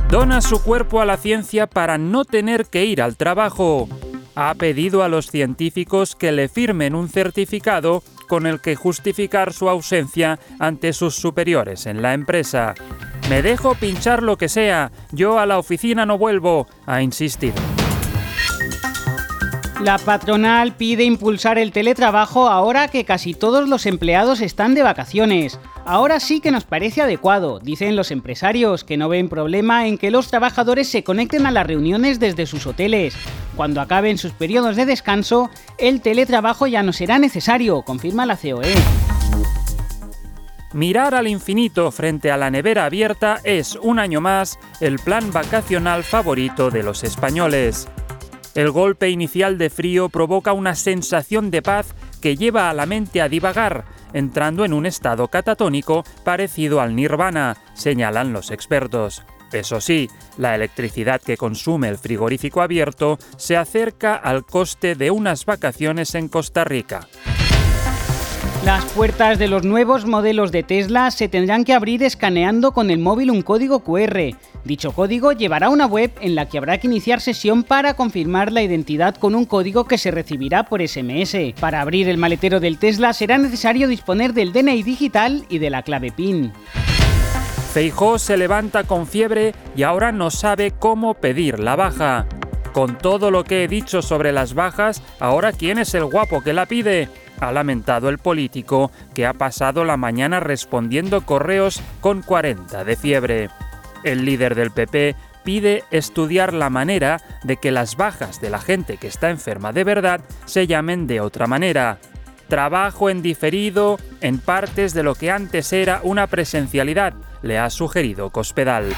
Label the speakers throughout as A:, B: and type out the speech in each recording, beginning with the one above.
A: Dona su cuerpo a la ciencia para no tener que ir al trabajo. Ha pedido a los científicos que le firmen un certificado con el que justificar su ausencia ante sus superiores en la empresa. Me dejo pinchar lo que sea, yo a la oficina no vuelvo, ha insistido.
B: La patronal pide impulsar el teletrabajo ahora que casi todos los empleados están de vacaciones. Ahora sí que nos parece adecuado, dicen los empresarios, que no ven problema en que los trabajadores se conecten a las reuniones desde sus hoteles. Cuando acaben sus periodos de descanso, el teletrabajo ya no será necesario, confirma la COE.
A: Mirar al infinito frente a la nevera abierta es, un año más, el plan vacacional favorito de los españoles. El golpe inicial de frío provoca una sensación de paz que lleva a la mente a divagar, entrando en un estado catatónico parecido al nirvana, señalan los expertos. Eso sí, la electricidad que consume el frigorífico abierto se acerca al coste de unas vacaciones en Costa Rica.
B: Las puertas de los nuevos modelos de Tesla se tendrán que abrir escaneando con el móvil un código QR. Dicho código llevará a una web en la que habrá que iniciar sesión para confirmar la identidad con un código que se recibirá por SMS. Para abrir el maletero del Tesla será necesario disponer del DNI digital y de la clave PIN.
A: Feijóo se levanta con fiebre y ahora no sabe cómo pedir la baja. Con todo lo que he dicho sobre las bajas, ¿ahora quién es el guapo que la pide?, ha lamentado el político, que ha pasado la mañana respondiendo correos con 40 de fiebre. El líder del PP pide estudiar la manera de que las bajas de la gente que está enferma de verdad se llamen de otra manera. Trabajo en diferido en partes de lo que antes era una presencialidad, le ha sugerido Cospedal.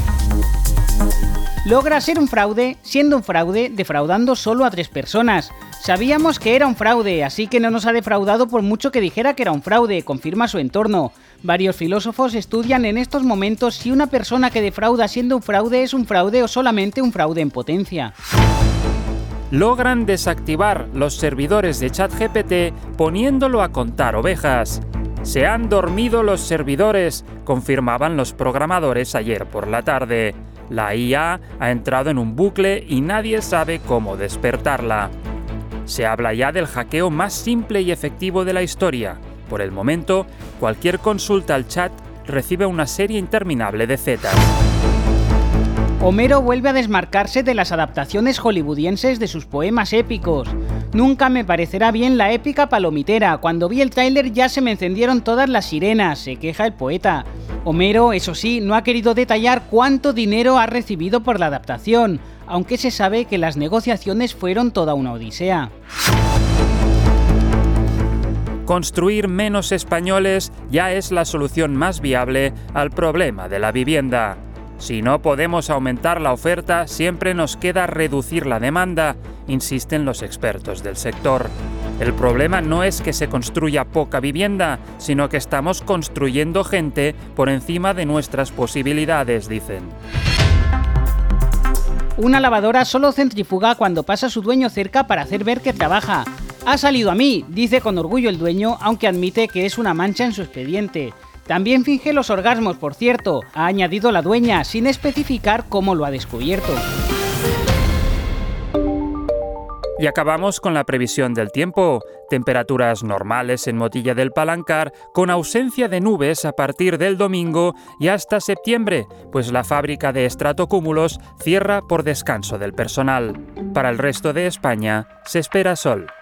B: Logra ser un fraude, siendo un fraude, defraudando solo a 3 personas. Sabíamos que era un fraude, así que no nos ha defraudado por mucho que dijera que era un fraude, confirma su entorno. Varios filósofos estudian en estos momentos si una persona que defrauda siendo un fraude es un fraude o solamente un fraude en potencia.
A: Logran desactivar los servidores de ChatGPT poniéndolo a contar ovejas. Se han dormido los servidores, confirmaban los programadores ayer por la tarde. La IA ha entrado en un bucle y nadie sabe cómo despertarla. Se habla ya del hackeo más simple y efectivo de la historia. Por el momento, cualquier consulta al chat recibe una serie interminable de zetas.
B: Homero vuelve a desmarcarse de las adaptaciones hollywoodienses de sus poemas épicos. Nunca me parecerá bien la épica palomitera. Cuando vi el tráiler ya se me encendieron todas las sirenas, se queja el poeta. Homero, eso sí, no ha querido detallar cuánto dinero ha recibido por la adaptación, aunque se sabe que las negociaciones fueron toda una odisea.
A: Construir menos españoles ya es la solución más viable al problema de la vivienda. Si no podemos aumentar la oferta, siempre nos queda reducir la demanda, insisten los expertos del sector. El problema no es que se construya poca vivienda, sino que estamos construyendo gente por encima de nuestras posibilidades, dicen.
B: Una lavadora solo centrifuga cuando pasa su dueño cerca para hacer ver que trabaja. Ha salido a mí, dice con orgullo el dueño, aunque admite que es una mancha en su expediente. También finge los orgasmos, por cierto, ha añadido la dueña, sin especificar cómo lo ha descubierto.
A: Y acabamos con la previsión del tiempo. Temperaturas normales en Motilla del Palancar, con ausencia de nubes a partir del domingo y hasta septiembre, pues la fábrica de estratocúmulos cierra por descanso del personal. Para el resto de España se espera sol.